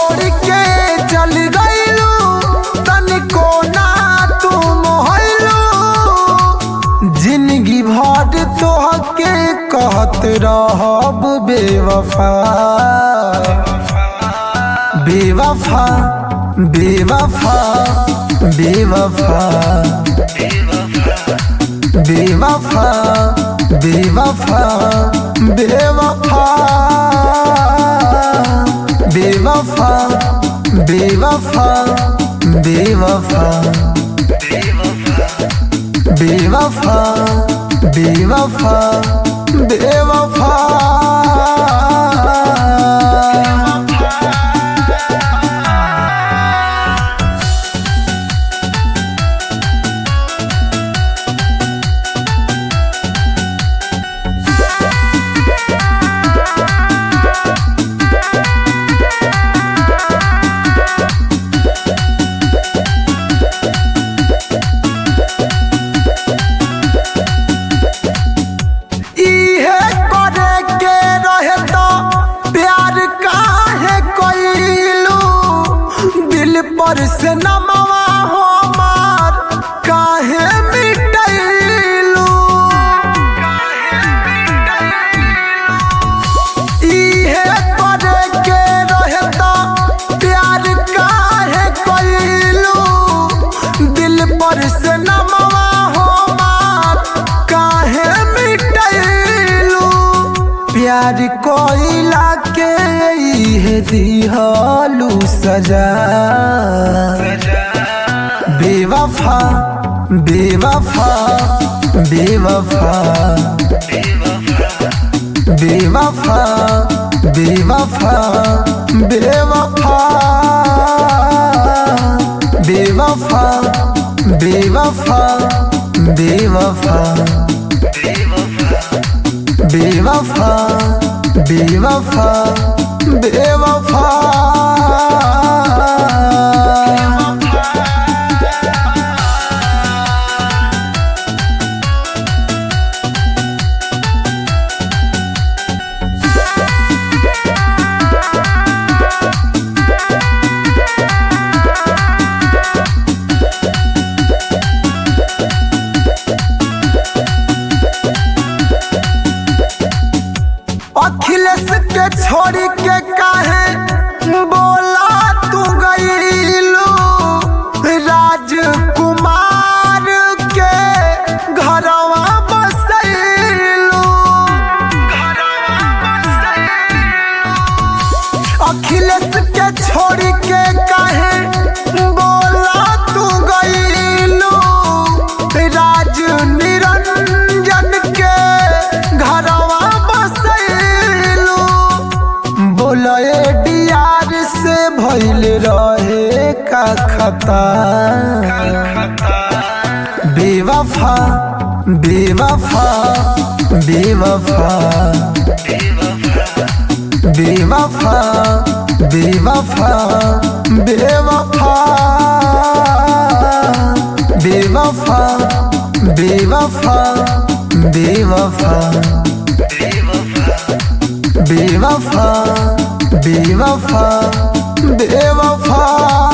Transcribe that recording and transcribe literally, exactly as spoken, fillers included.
छोड़ के चल गइलू तनिको ना तू मोहलू जिंदगी भर तोहके कहत रहब बेवफा बेवफा बेवफा बेवफा बेवफा बेवफा बेवफा बेवफा बेवफा बेवफा बेवफा बेवफा बेवफा पर से नमवा हमार काहे मिटैलू इहे करे के रहता प्यार काहे कइलू दिल पर से नमवा हमार काहे मिटैलू प्यार कोइला के इहे दिहलू सजा बेवफा बेवफा बेवफा बेवफा बेवफा बेवफा बेवफा बेवफा बेवफा बेवफा बेवफा बेवफा अखिलेश के छोड़ के काहे बोला तू गइलू राजकुमार के घरवा बसैलू अखिलेश के छोड़ के काहे बोला तू गइलू राज निरंजन के घरवा बोले डियार से भइल रहे का खता बेवफा बेवफा बेवफा बेवफा बेवफा बेवफा बेवफा बेवफा बेवफा बेवफा बेवफा बेवफा